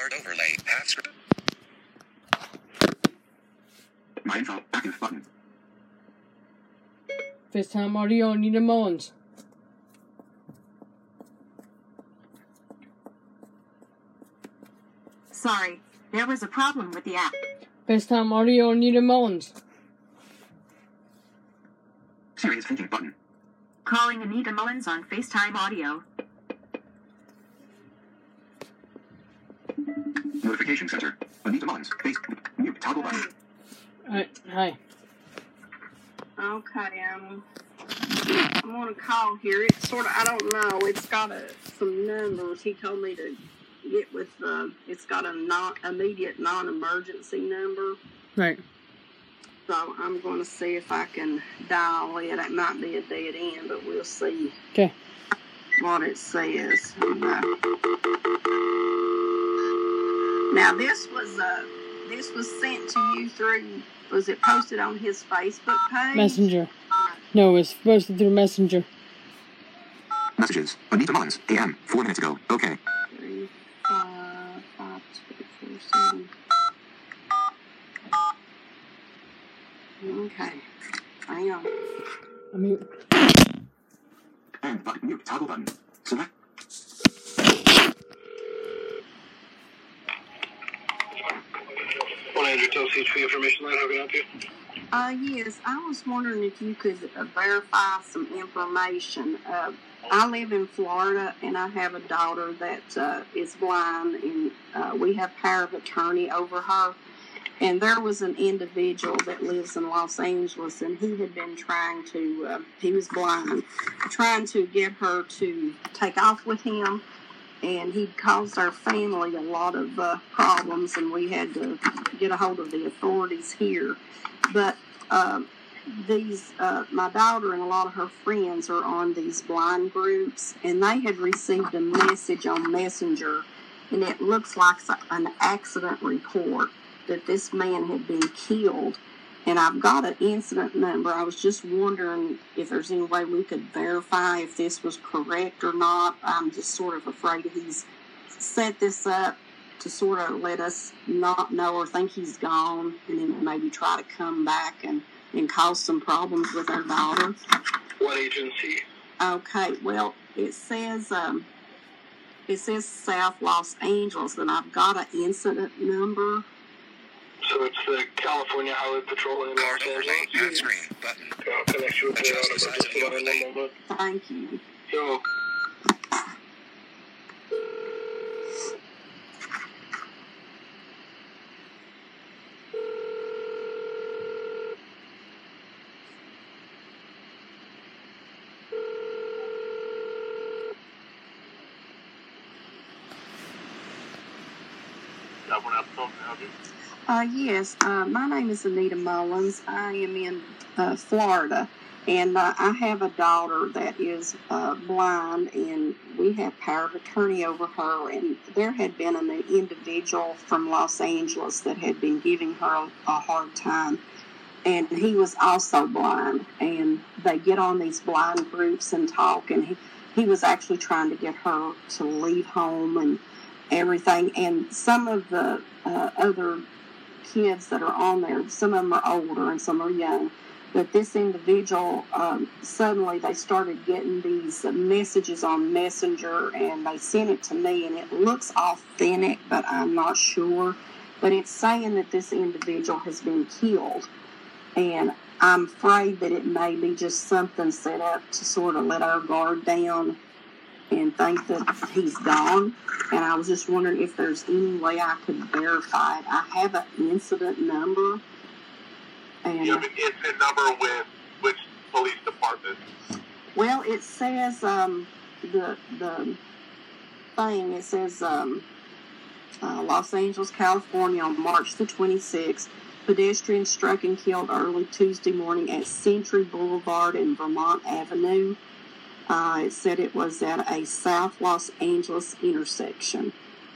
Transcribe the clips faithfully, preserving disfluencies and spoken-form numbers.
card overlay. Half screen. My info. Active button. FaceTime audio, Nita Mullins. Sorry, there was a problem with the app. FaceTime audio, Nita Mullins. Serious thinking button. Calling Anita Mullins on FaceTime audio. Notification center. Anita Mullins. Face. Mute toggle button. Alright, hi. Okay, um, I'm on a call here. It's sort of, I don't know, it's got a, some numbers. He told me to get with the, it's got a non, immediate non-emergency number. Right. So I'm going to see if I can dial it. It might be a dead end, but we'll see. Okay. What it says. Now this was, uh, this was sent to you through, was it posted on his Facebook page? Messenger. No, it's posted through Messenger. Messages. Anita Mullins. A M. Four minutes ago. Okay. Three, five, five, two, four, seven. Okay. Hang on. I mean, And button. Mute toggle button. Select. one hundred T O C H P information line, how can I help you? Uh, yes, I was wondering if you could uh, verify some information. Uh, I live in Florida, and I have a daughter that uh, is blind, and uh, we have power of attorney over her. And there was an individual that lives in Los Angeles, and he had been trying to, uh, he was blind, trying to get her to take off with him. And he'd caused our family a lot of uh, problems, and we had to get a hold of the authorities here. But um, these, uh, my daughter and a lot of her friends are on these blind groups, and they had received a message on Messenger, and it looks like an accident report that this man had been killed. And I've got an incident number. I was just wondering if there's any way we could verify if this was correct or not. I'm just sort of afraid he's set this up to sort of let us not know or think he's gone, and then maybe try to come back and, and cause some problems with our daughter. What agency? Okay, well, it says um, it says South Los Angeles, and I've got an incident number. So it's the California Highway Patrol in Los Card overlay. Angeles. Half screen button. Okay, I'll connect you with the Adjust the number. size Just of the hold on overlay. one moment. Thank you. So, that one up, can I help you? Uh, yes, uh, my name is Anita Mullins. I am in uh, Florida, and uh, I have a daughter that is uh, blind, and we have power of attorney over her. And there had been an individual from Los Angeles that had been giving her a hard time, and he was also blind. And they get on these blind groups and talk, and he, he was actually trying to get her to leave home and everything. And some of the uh, other kids that are on there, some of them are older and some are young, but this individual, um, suddenly they started getting these uh, messages on Messenger, and they sent it to me, and it looks authentic, but I'm not sure. But it's saying that this individual has been killed, and I'm afraid that it may be just something set up to sort of let our guard down and think that he's gone. And I was just wondering if there's any way I could verify it. I have an incident number. And, You have an incident number with which police department? well, it says, um, the, the thing, it says, um, uh, Los Angeles, California on March the twenty-sixth, pedestrian struck and killed early Tuesday morning at Century Boulevard and Vermont Avenue. Uh, it said it was at a South Los Angeles intersection,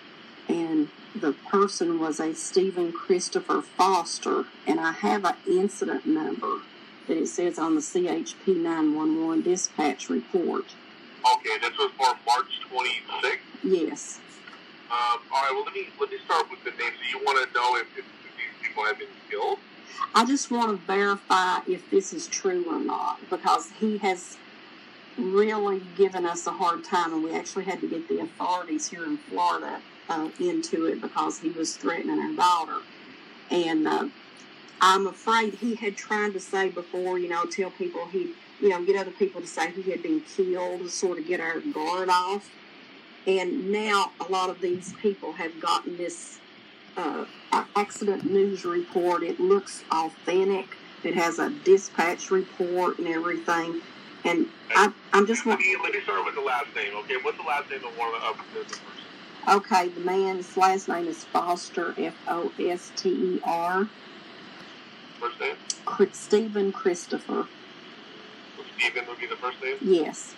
and the person was a Stephen Christopher Foster, and I have an incident number that it says on the C H P nine one one dispatch report. Okay, this was for March twenty-sixth? Yes. Um, all right. Well, let me let me start with the names. So you want to know if, if, if these people have been killed? I just want to verify if this is true or not, because he has really given us a hard time, and we actually had to get the authorities here in Florida uh, into it because he was threatening our daughter. And uh, I'm afraid he had tried to say before, you know, tell people he, you know, get other people to say he had been killed to sort of get our guard off. And now a lot of these people have gotten this uh, accident news report. It looks authentic. It has a dispatch report and everything. And I, I'm just let want. me, let me start with the last name. Okay, what's the last name of one of the person? Okay, the man's last name is Foster, F O S T E R. First name? Stephen Christopher. So Stephen would be the first name? Yes.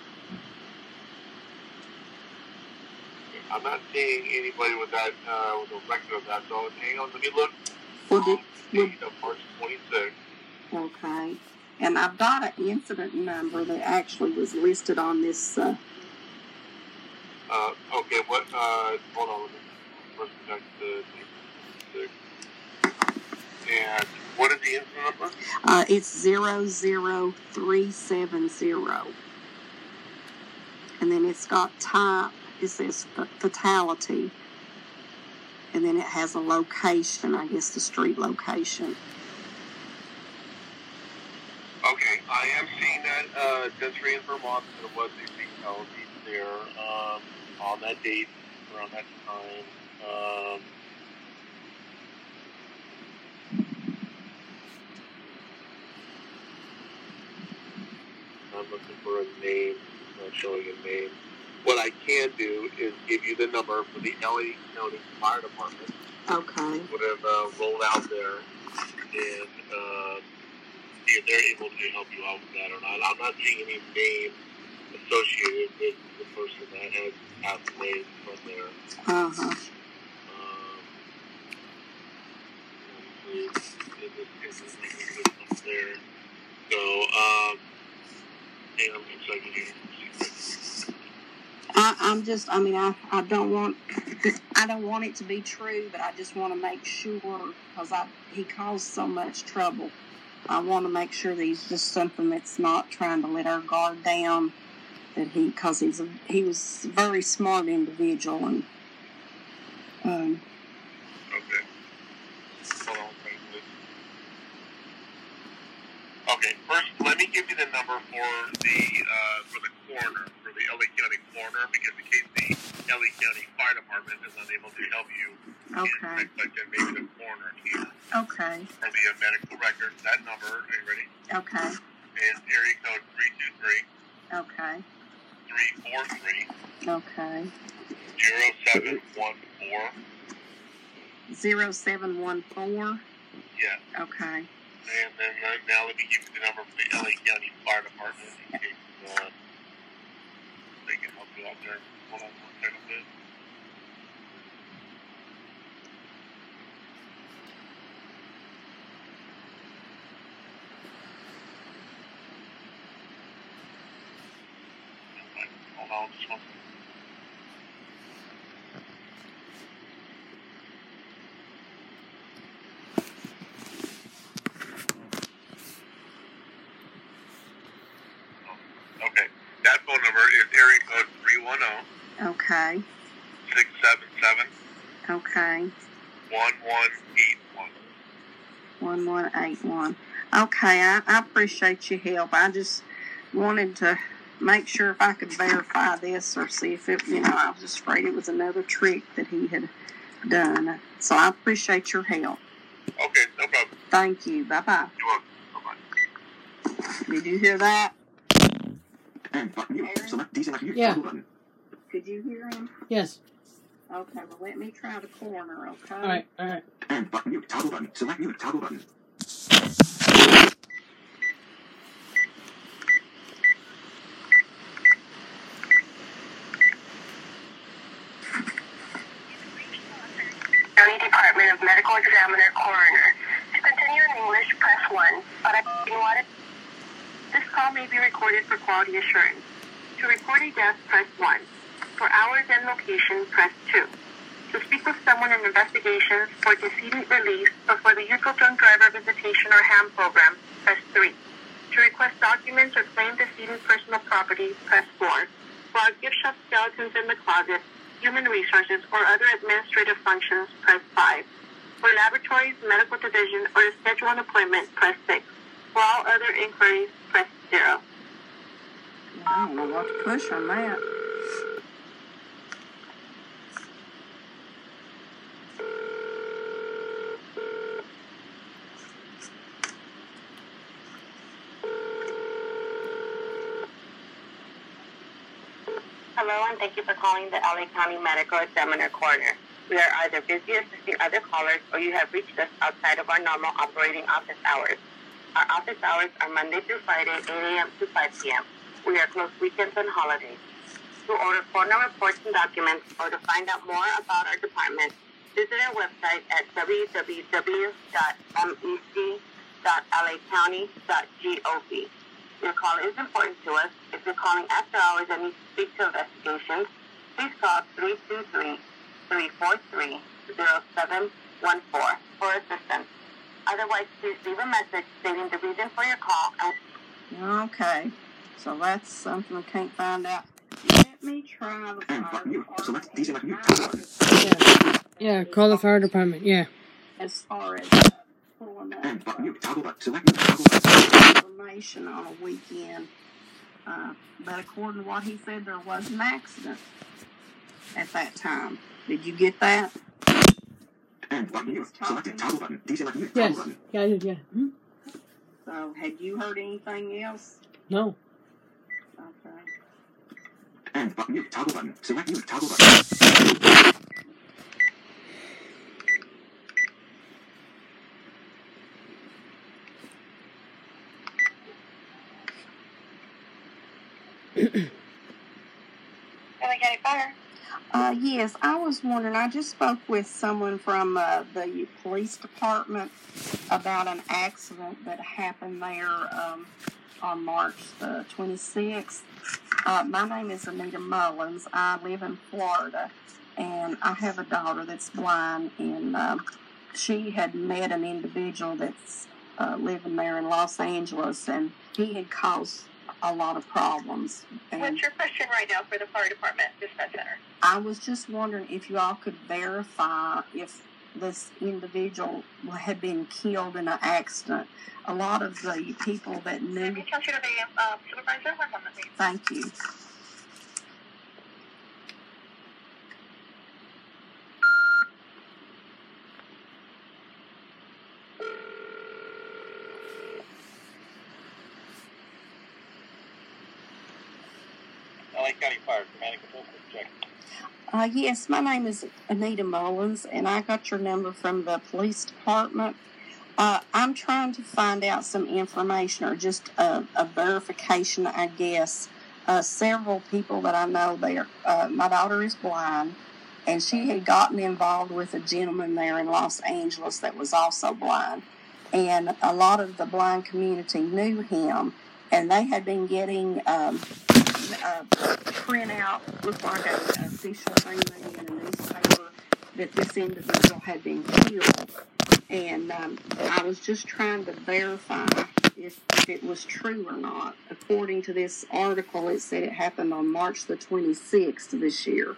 I'm not seeing anybody with that, uh, with a record of that, so hang on, let me look. Well, did, date of March twenty-sixth. Okay. And I've got an incident number that actually was listed on this. Uh, uh, okay, what, uh, hold on, let me first check the twenty-six. And what is the incident number? Uh, it's zero zero three seven zero. And then it's got type, it says fatality. And then it has a location, I guess the street location. Okay, I am seeing that uh, Desiree in Vermont, there was a fatality there um, on that date, around that time. Um, I'm looking for a name. It's not showing a name. What I can do is give you the number for the L A County Fire Department. Okay. Would have uh, rolled out there and uh, see if they're able to help you out with that or not. I'm not seeing any name associated with the person that has passed away from there. Uh huh. Um, in this, in this, in this there. So, um, hang on one second here. I, I'm just, I mean, I, I don't want, I don't want it to be true, but I just want to make sure, because I, he caused so much trouble. I want to make sure that he's just something that's not trying to let our guard down, that he, because he's a, he was a very smart individual, and, um. Okay. Hold on, please. Okay, first, let me give you the number for the, uh, for the coroner, for the L A County coroner, because in case the L A County Fire Department is unable to help you, Okay. in next then maybe the coroner can. Okay. For the uh, medical records, that number, are you ready? Okay. Is area code three two three, Okay. three four three, Okay. zero seven one four. Zero seven one four. Yeah. Okay. And then uh, now let me give you the number for the L A County Fire Department in case uh, they can help you out there. Hold on one second, please. Hold on just one second. Okay, that phone number is area code three one zero, Okay. six seven seven, Okay. one one eight one. One one eight one. Okay, I, I appreciate your help. I just wanted to make sure if I could verify this or see if it, you know, I was just afraid it was another trick that he had done. So I appreciate your help. Okay, no problem. Thank you. Bye-bye. You're welcome. Bye-bye. Did you hear that? And button mute. Select deselect mute. Yeah. Toggle button. Could you hear him? Yes. Okay, well, let me try the corner, okay? All right. All right. And button mute. Toggle button. Select mute. Toggle button. County Department of Medical Examiner Coroner. To continue in English, press one. Para continuar, this call may be recorded for quality assurance. To report a death, press one. For hours and location, press two. to speak with someone in investigations for decedent release or for the Youthful Drunk Driver Visitation or HAM program, press three. To request documents or claim decedent personal property, press four. For our gift shop skeletons in the closet, human resources, or other administrative functions, press five. For laboratories, medical division, or to schedule an appointment, press six. For all other inquiries, press zero. I don't know what to push on that. Hello, and thank you for calling the L A County Medical Examiner Coroner. We are either busy assisting other callers or you have reached us outside of our normal operating office hours. Our office hours are Monday through Friday, eight a.m. to five p.m. We are closed weekends and holidays. To order coroner reports and documents or to find out more about our department, visit our website at w w w dot m e c dot l a county dot gov. Your call is important to us. If you're calling after hours and need to speak to investigations, please call three two three, three four three, zero seven one four for assistance. Otherwise, please leave a message stating the reason for your call. And Okay, so that's something I can't find out. Let me try the And fire button mute. Select deselect mute. department. Yeah. Yeah, call the fire department. Yeah. As far as pulling And up button uh, mute. Toggle button. Select mute. Toggle button. information on a weekend, uh, but according to what he said, there was an accident at that time. Did you get that? And button mute. Selected. Toggle button. Deselect mute. Yes. Toggle button. Yeah, I did. Yeah. Hmm? So, had you heard anything else? No. Okay. And button mute. Toggle button. Select mute. Toggle button. L A County Fire. Uh, yes, I was wondering, I just spoke with someone from uh, the police department about an accident that happened there um, on March the twenty-sixth. Uh, my name is Anita Mullins. I live in Florida, and I have a daughter that's blind, and um, she had met an individual that's uh, living there in Los Angeles, and he had caused a lot of problems. And What's your question right now for the fire department dispatch center? I was just wondering if you all could verify if this individual had been killed in an accident. A lot of the people that knew... Let me transfer to the uh, supervisor. One moment, please. Thank you. L A County Fire, Command and Control, check. Uh, yes, my name is Anita Mullins, and I got your number from the police department. Uh, I'm trying to find out some information or just a, a verification, I guess. Uh, several people that I know, they are, uh, my daughter is blind, and she had gotten involved with a gentleman there in Los Angeles that was also blind. And a lot of the blind community knew him, and they had been getting um, uh, print out, looked like an official thing maybe in a newspaper, that this individual had been killed. And um, I was just trying to verify if, if it was true or not. According to this article, it said it happened on March the twenty-sixth of this year.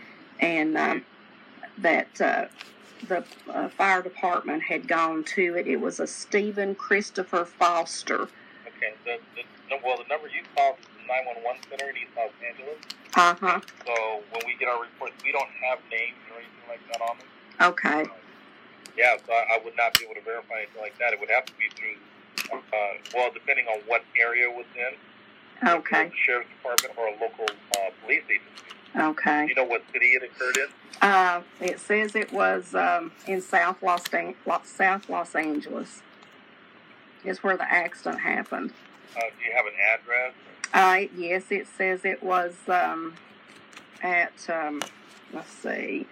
And um, that uh, the uh, fire department had gone to it. It was a Stephen Christopher Foster. Okay, the, the, no, well, the number you called is the nine one one center in East Los Angeles. Uh-huh. So when we get our reports, we don't have names or anything like that on them. Okay. Uh, yeah, so I, I would not be able to verify anything like that. It would have to be through, uh, well, depending on what area it was in. Okay. The sheriff's department or a local uh, police agency. Okay. Do you know what city it occurred in? Uh, it says it was um, in South Los, An- South Los Angeles. Is where the accident happened. Uh, do you have an address? Uh, yes, it says it was um, at, um, let's see,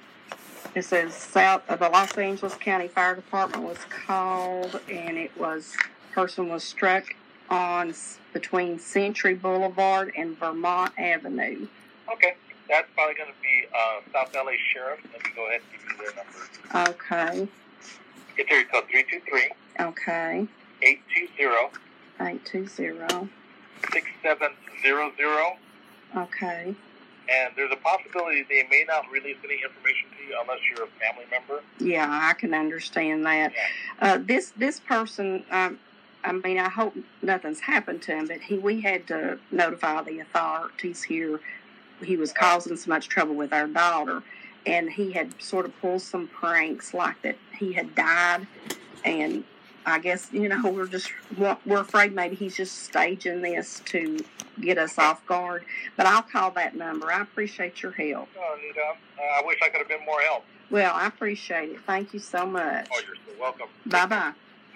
it says South, uh, the Los Angeles County Fire Department was called, and it was, person was struck on between Century Boulevard and Vermont Avenue. Okay, that's probably going to be uh, South L A Sheriff. Let me go ahead and give you their number. Okay. It's area code three two three, Okay. eight two zero, Eight two zero. six seven zero zero. Okay. And there's a possibility they may not release any information to you unless you're a family member. Yeah, I can understand that. Yeah. Uh, this this person, um, I mean, I hope nothing's happened to him, but he we had to notify the authorities here. He was causing so much trouble with our daughter, and he had sort of pulled some pranks like that he had died, and I guess, you know, we're just, we're afraid maybe he's just staging this to get us off guard. But I'll call that number. I appreciate your help. Oh, Anita, uh, I wish I could have been more help. Well, I appreciate it. Thank you so much. Oh, you're so welcome. Bye-bye.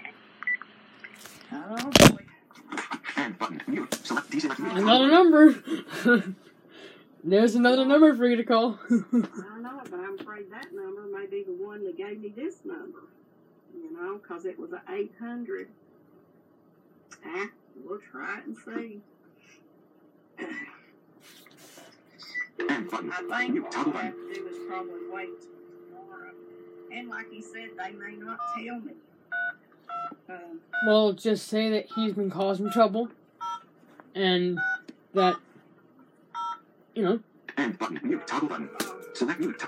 Oh, boy. And button. Mute. Select D select mute. Another number. There's another number for you to call. I know it, but I'm afraid that number may be the one that gave me this number. You know, because it was an eight hundred. Ah, we'll try it and see. And button. I think Mute. what Toggle we'll have button. to do is probably wait till tomorrow. And like he said, they may not tell me. Um, Well, just say that he's been causing trouble, and that, you know. And button. Mute. Toggle button. Select mute.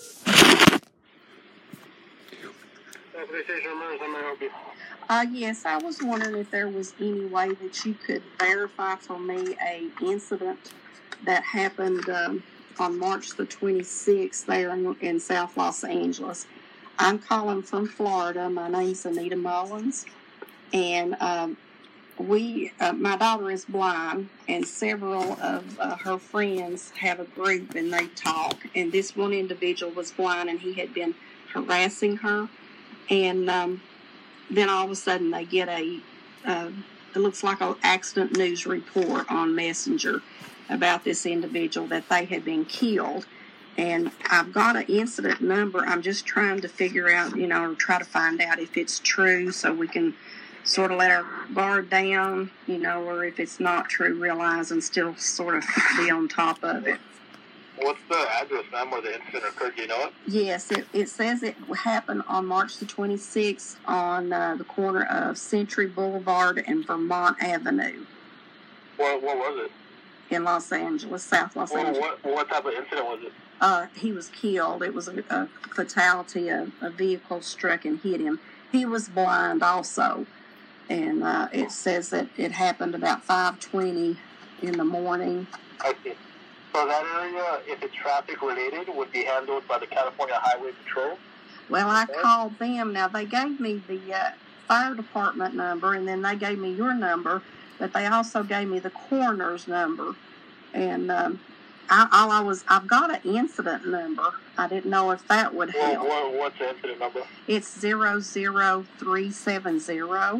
Uh, yes, I was wondering if there was any way that you could verify for me a incident that happened um, on March the twenty-sixth there in, in South Los Angeles. I'm calling from Florida. My name's Anita Mullins, and um, we, uh, my daughter is blind, and several of uh, her friends have a group, and they talk. And this one individual was blind, and he had been harassing her, and um, then all of a sudden they get a, uh, it looks like an accident news report on Messenger about this individual that they had been killed. And I've got an incident number. I'm just trying to figure out, you know, or try to find out if it's true so we can sort of let our guard down, you know, or if it's not true, realize and still sort of be on top of it. What's the address, ma'am, where the incident occurred? Do you know it? Yes, it, it says it happened on March the twenty-sixth on uh, the corner of Century Boulevard and Vermont Avenue What, what was it? in Los Angeles, South Los Well, Angeles. what, what type of incident was it? Uh, he was killed. It was a, a fatality. A, a vehicle struck and hit him. He was blind also. And uh, it says that it happened about five twenty in the morning. I see. So that area, if it's traffic related, would be handled by the California Highway Patrol? Well, I called them. Now, they gave me the uh, fire department number, and then they gave me your number, but they also gave me the coroner's number. And um, I, all I was, I've got an incident number. I didn't know if that would Well, help. what, what's the incident number? It's zero zero three seven zero.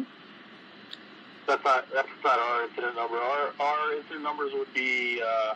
That's not that's not our incident number. Our our incident numbers would be uh,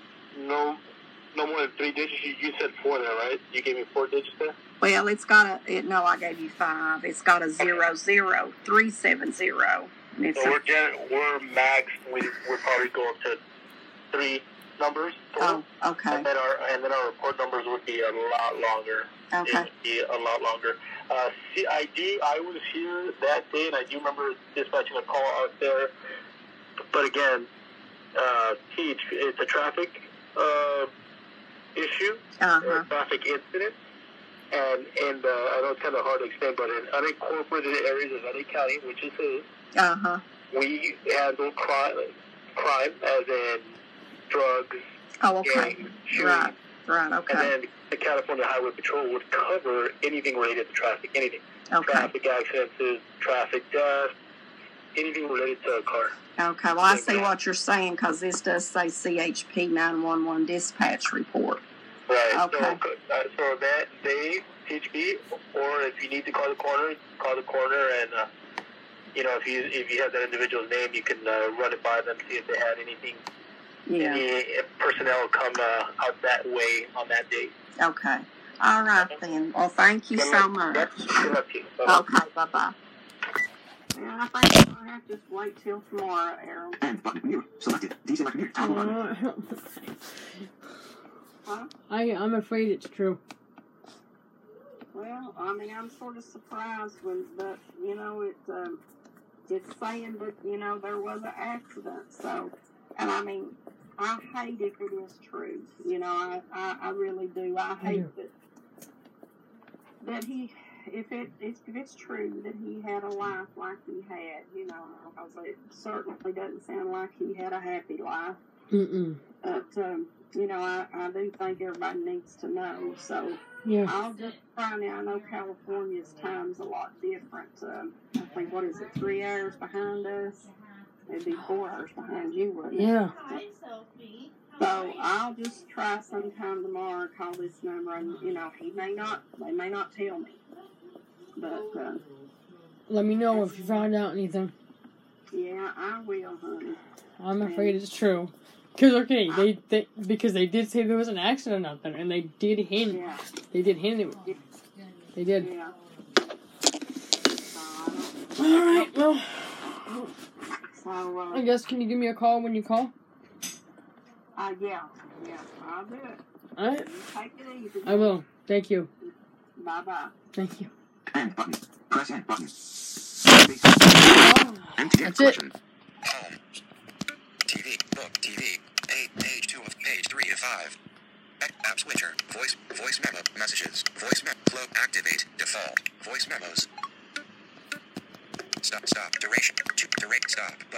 no no more than three digits. You, you said four there, right? You gave me four digits there. Well, it's got a, it, no, I gave you five. It's got a zero zero three seven zero. And it's So a, we're gen- we're max. We we're probably going to three numbers. oh, okay, And then our and then our report numbers would be a lot longer. It okay. would be a lot longer. Uh, C I D, I was here that day, and I do remember dispatching a call out there. But again, uh, Teach, it's a traffic uh, issue, or Uh-huh. a traffic incident. And and uh, I know it's kind of hard to explain, but in unincorporated areas of L A County, which is his, Uh-huh. we handle crime, crime as in drugs, Oh, okay. gangs, shooting. Right, right, And okay. then the California Highway Patrol would cover anything related to traffic, anything. Okay, Traffic accidents, traffic deaths, anything related to a car. okay. Well, I see what you're saying because this does say C H P nine one one dispatch report. Right. Okay. So, uh, so that they, H B, or if you need to call the coroner, call the coroner, and uh, you know, if you if you have that individual's name, you can uh, run it by them, see if they had anything, Yeah, any personnel come uh, out that way on that date. okay. All right, then. Well, thank you Good so luck. much. Yep. Good luck to you. Bye-bye. Okay, bye-bye. Yeah, I think I'll have to just wait till tomorrow, Aaron. And button. Mute. Selected. Deselect mute. Toggle button. Uh, Huh? I I'm afraid it's true. Well, I mean, I'm sort of surprised when, but you know, it um, it's saying that you know there was an accident. So, and I mean, I hate if it is true. You know, I I, I really do. I hate do. that that he, if it if it's true that he had a life like he had. You know, because it certainly doesn't sound like he had a happy life. Mm-mm. But um, you know, I I do think everybody needs to know. So. Yeah. I'll just find out. I know California's time's a lot different. Um, I think, what is it, three hours behind us? It'd be four hours behind you, wouldn't it? Yeah. So I'll just try sometime tomorrow and call this number, and, you know, he may not, they may not tell me. But, uh, Let me know if you found out anything. yeah, I will, honey. I'm afraid it's true. Because, okay, they, they because they did say there was an accident out there, and they did hint. Yeah. They did hint it. They did. Yeah. Uh, Alright, well, so, uh, I guess, can you give me a call when you call? uh, yeah, yeah, I'll do it. Alright. You take it easy. I will. Thank you. Bye-bye. Thank you. End button. Press end button. Oh, M T N that's it. collection. Home. T V. Book. T V. Eight. Page two of page three of five. App switcher. Voice. Voice memo. Messages. Voice memo. Cloak. Activate. Default. Voice memos. Stop. Stop. Duration. Duration. Stop.